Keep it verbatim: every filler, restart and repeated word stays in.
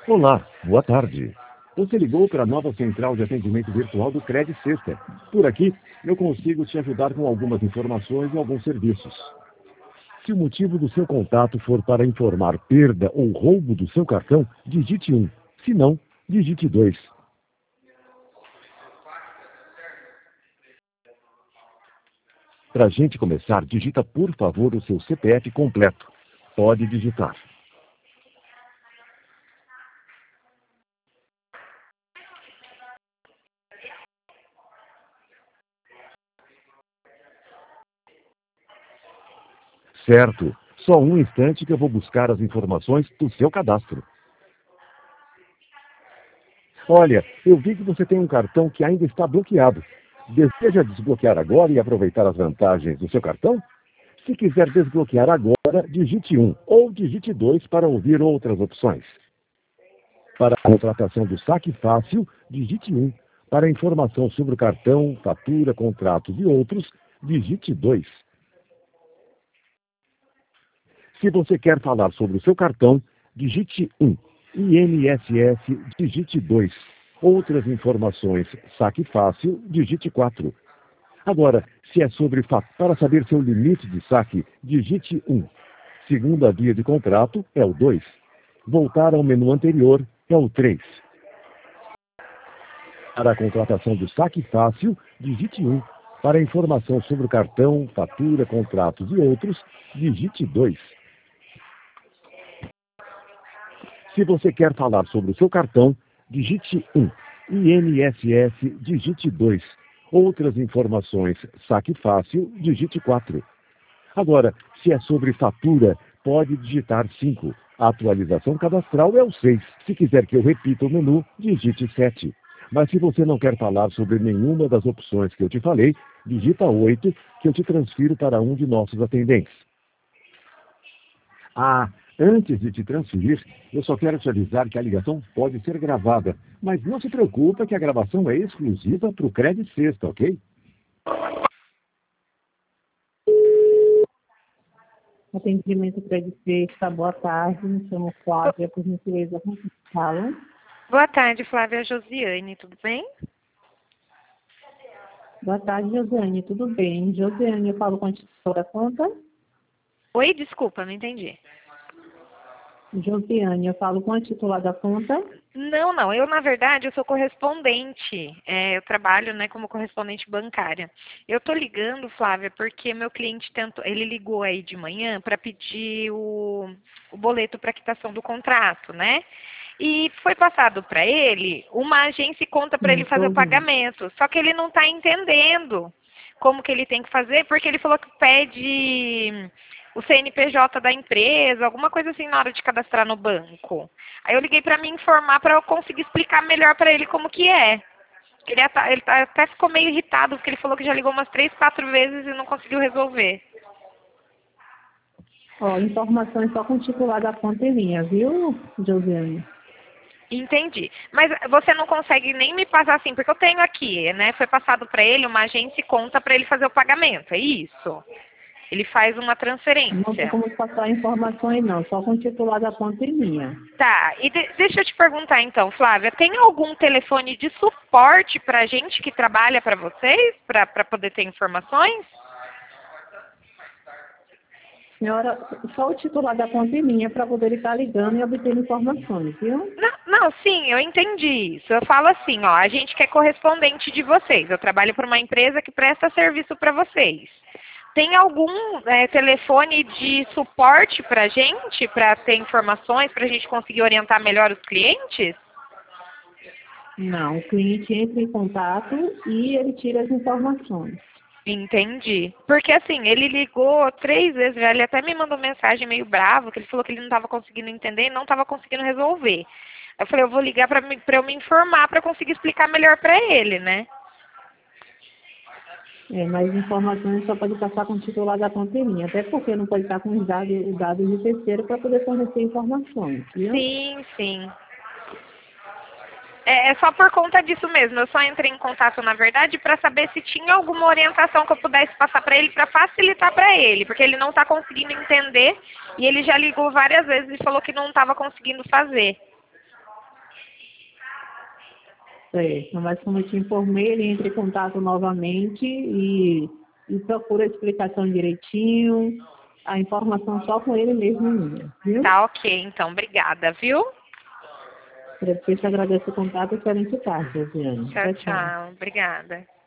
Olá, boa tarde. Você ligou para a nova central de atendimento virtual do Credit Sexta. Por aqui, eu consigo te ajudar com algumas informações e alguns serviços. Se o motivo do seu contato for para informar perda ou roubo do seu cartão, digite um. Se não, digite dois. Para a gente começar, digita por favor o seu C P F completo. Pode digitar. Certo. Só um instante que eu vou buscar as informações do seu cadastro. Olha, eu vi que você tem um cartão que ainda está bloqueado. Deseja desbloquear agora e aproveitar as vantagens do seu cartão? Se quiser desbloquear agora, digite um ou digite dois para ouvir outras opções. Para a contratação do Saque Fácil, digite um. Para informação sobre o cartão, fatura, contratos e outros, digite dois. Se você quer falar sobre o seu cartão, digite um. I N S S, digite dois. Outras informações, Saque Fácil, digite quatro. Agora, se é sobre fa- para saber seu limite de saque, digite um. Segunda via de contrato é o dois. Voltar ao menu anterior é o três. Para a contratação do Saque Fácil, digite um. Para informação sobre o cartão, fatura, contratos e outros, digite dois. Se você quer falar sobre o seu cartão, digite um. I N S S, digite dois. Outras informações, Saque Fácil, digite quatro. Agora, se é sobre fatura, pode digitar cinco. A atualização cadastral é o seis. Se quiser que eu repita o menu, digite sete. Mas se você não quer falar sobre nenhuma das opções que eu te falei, digita oito, que eu te transfiro para um de nossos atendentes. Ah, antes de te transferir, eu só quero te avisar que a ligação pode ser gravada, mas não se preocupa que a gravação é exclusiva para o Credit Sexta, ok? Atendimento Credit Sexta, boa tarde, me chamo Flávia, por gentileza, como que fala? Boa tarde, Flávia Josiane, tudo bem? Boa tarde, Josiane, tudo bem? Josiane, eu falo com a titular da conta? Oi, desculpa, não entendi. Josiane, eu falo com a titular da conta? Não, não, eu na verdade eu sou correspondente, é, eu trabalho né, como correspondente bancária. Eu tô ligando, Flávia, porque meu cliente tentou, ele ligou aí de manhã para pedir o, o boleto para quitação do contrato, né? E foi passado para ele uma agência e conta para Sim, ele estou fazer o ouvindo. pagamento, só que ele não está entendendo como que ele tem que fazer, porque ele falou que pede o C N P J da empresa, alguma coisa assim na hora de cadastrar no banco. Aí eu liguei para me informar para eu conseguir explicar melhor para ele como que é. Ele, ata- ele tá- até ficou meio irritado, porque ele falou que já ligou umas três, quatro vezes e não conseguiu resolver. Ó, informações só com o titular da conta em linha, viu, Josiane? Entendi. Mas você não consegue nem me passar assim, porque eu tenho aqui, né? Foi passado para ele uma agência e conta para ele fazer o pagamento, é isso? Ele faz uma Não tem transferência. como passar informações não, só com o titular da conta em linha. Tá, e de- deixa eu te perguntar então, Flávia, tem algum telefone de suporte para gente que trabalha para vocês, para poder ter informações? Senhora, só o titular da conta em linha para poder estar ligando e obter informações, viu? Não, não, sim, eu entendi isso. Eu falo assim, ó, a gente que é correspondente de vocês. Eu trabalho para uma empresa que presta serviço para vocês. Tem algum é, telefone de suporte para a gente, para ter informações, para a gente conseguir orientar melhor os clientes? Não, o cliente entra em contato e ele tira as informações. Entendi. Porque assim, ele ligou três vezes já, ele até me mandou mensagem meio bravo, que ele falou que ele não estava conseguindo entender e não estava conseguindo resolver. Eu falei, eu vou ligar para eu me informar para conseguir explicar melhor para ele, né? É, mas informações só pode passar com o titular da conta em linha, até porque não pode estar com os dados, os dados de terceiro para poder fornecer informações, viu? Sim, sim. É, é só por conta disso mesmo. Eu só entrei em contato, na verdade, para saber se tinha alguma orientação que eu pudesse passar para ele, para facilitar para ele, porque ele não está conseguindo entender e ele já ligou várias vezes e falou que não estava conseguindo fazer. Certo, mas como eu te informei, ele entra em contato novamente e, e procura a explicação direitinho, a informação só com ele mesmo minha, viu? Tá ok, então. Obrigada, viu? Eu te agradeço o contato e excelente tarde, Josiane. Tchau, tchau. Obrigada.